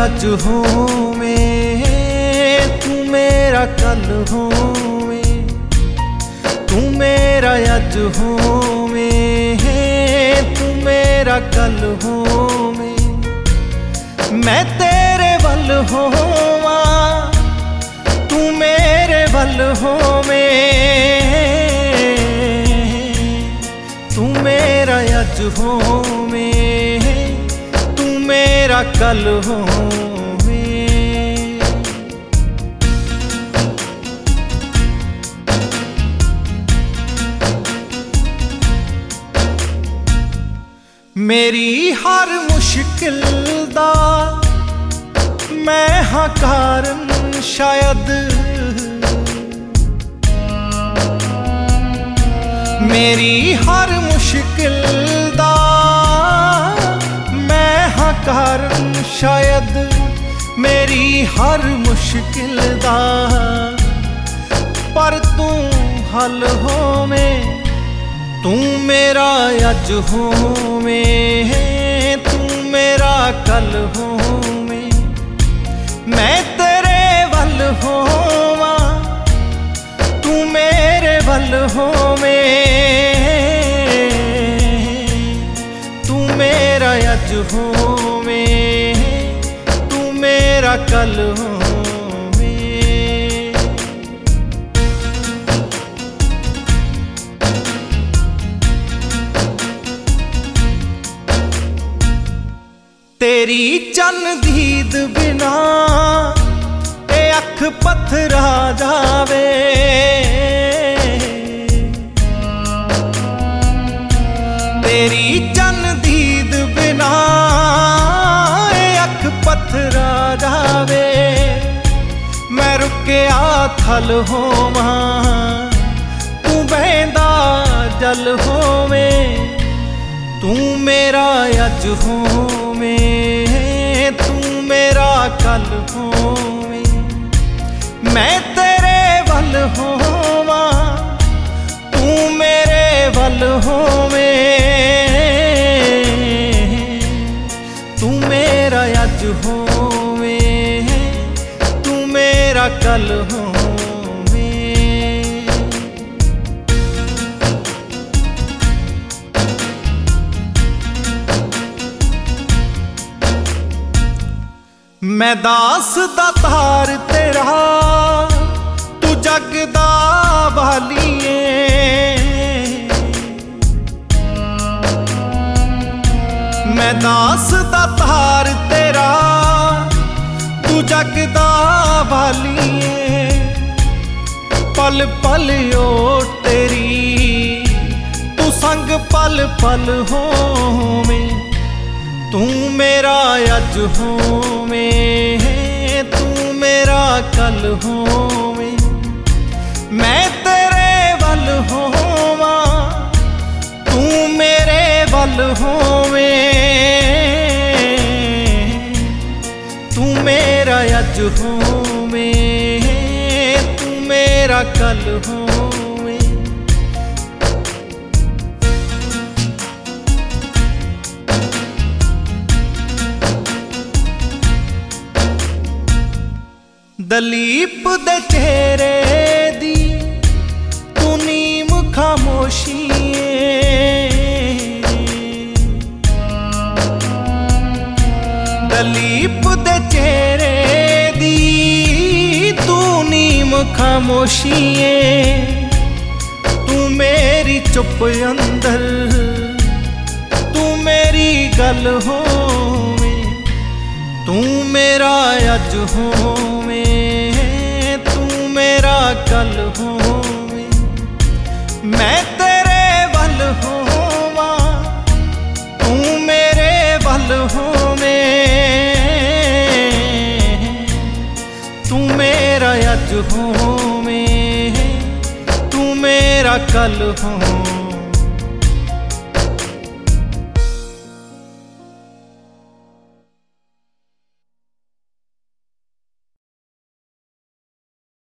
अज होवे, तू मेरा कल होवे, तू मेरा अज होवे, तू मेरा कल होवे। मैं तेरे वल होवा, तू मेरे वल होवे, तू मेरा अज होवे, तू मेरा कल होवे। मेरी हर मुश्किल दा मैं हाँ कारण शायद, मेरी हर मुश्किल दा मैं हाँ कारण शायद, मेरी हर मुश्किल दा पर तू हल होवे, तू मेरा अज होवे, तू मेरा कल होवे। मैं तेरे वल होवा, तू मेरे वल होवे, तू मेरा अज होवे, तू मेरा कल होवे। तेरी चन दीद बिना ए अख पत्थरा जावे, तेरी चन दीद बिना ए अख पत्थरा जावे। मैं रुकिया थल होवा, तू बहंदा जल होवे, तू मेरा अज होवे, तू मेरा कल होवे। मैं तेरे वल होवा, तू मेरे वल होवे, तू मेरा अज होवे, तू मेरा कल होवे। मैं दास दा तार तेरा, तू जग दा वालिए, मैं दास दा तार तेरा, तू जग दा वालिए। पल पल ओट तेरी, तू संग पल पल होवे, तू मेरा अज होवे, तू मेरा कल होवे। मैं तेरे वल होवा, तू मेरे वल होवे, तू मेरा अज होवे, तू मेरा कल होवे। दलीप दे चेहरे दी तू नीम खामोशिए, दलीप दे चेहरे दी तू नीम खामोशिए। तू मेरी चुप अंदर, तू मेरी गल होवे, तू मेरा अज होवे, तू मेरा कल होवे। मैं तेरे वल होवा, तू मेरे वल होवे, तू मेरा अज होवे, तू मेरा कल होवे।